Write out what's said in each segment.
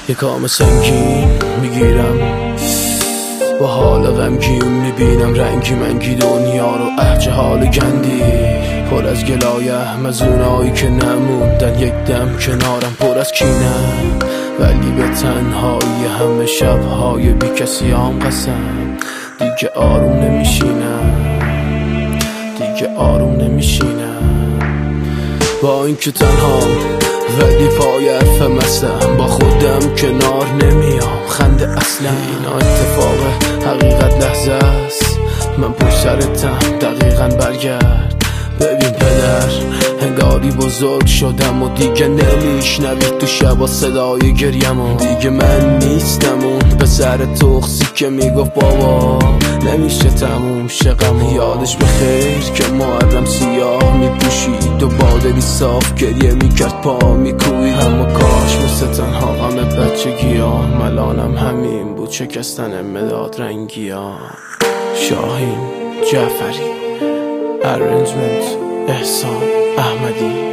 یه کام سنگین میگیرم، با حال غمگین میبینم رنگی منگی دنیا رو، احجه حال گندی پر از گلایم از اونایی که نموندن یک دم کنارم، پر از کینم ولی به تنهایی همه شبهای بی کسی هم قسم. دیگه آروم نمیشینم، دیگه آروم نمیشینم، با اینکه تنها ولی پای حرفم هستم، با خودم کنار نمیام خنده اصلا. اینا اتفاق حقیقت لحظه است، من پشت سرتم دقیقاً برگرد. ببین پدر هنگاری بزرگ شدم و دیگه نمیشنوید تو شبا صدای گریم، دیگه من نیستم اون پسر توخسی که میگفت بابا نمیشه تموم شقم. یادش بخیر که معلم سیاه میپوشید و با دلی صاف گریه میکرد پا میکوید، اما کاش مثل تنها غم بچگی ها ملانم همین بود شکستن مداد رنگی ها. شاهین جعفری، ارنجمنت احسان احمدی.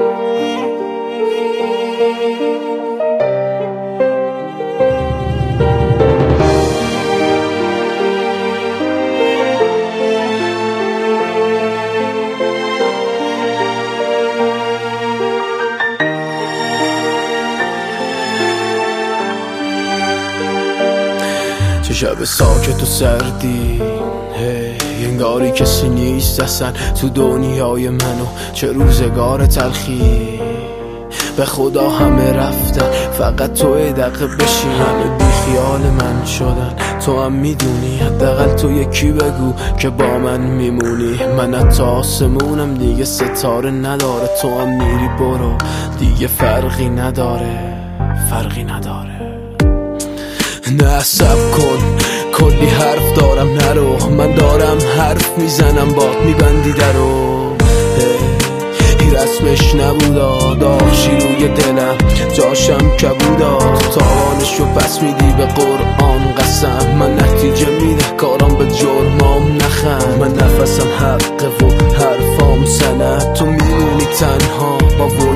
چه شب ساکت و سردی، انگاری کسی نیست اصلا تو دنیای منو، چه روزگار تلخی. به خدا همه رفتن فقط تو دقیقه بشین، همه بی خیال من شدن. تو هم میدونی حداقل تو یکی بگو که با من میمونی. من حتی آسمونم دیگه ستاره نداره، تو هم میری برو دیگه فرقی نداره، فرقی نداره. نه صبر کن کلی حرف دارم نرو، من دارم حرف میزنم باد میبندی درو. رسمش نبودا داشی روی دلم جاشم کبودا، تو تاوانشو پس میدی به قرآن قسم. من نتیجه میده کارم به جرمام نخند، من نفسم حقه و حرفام سند، تو میمونی تنها با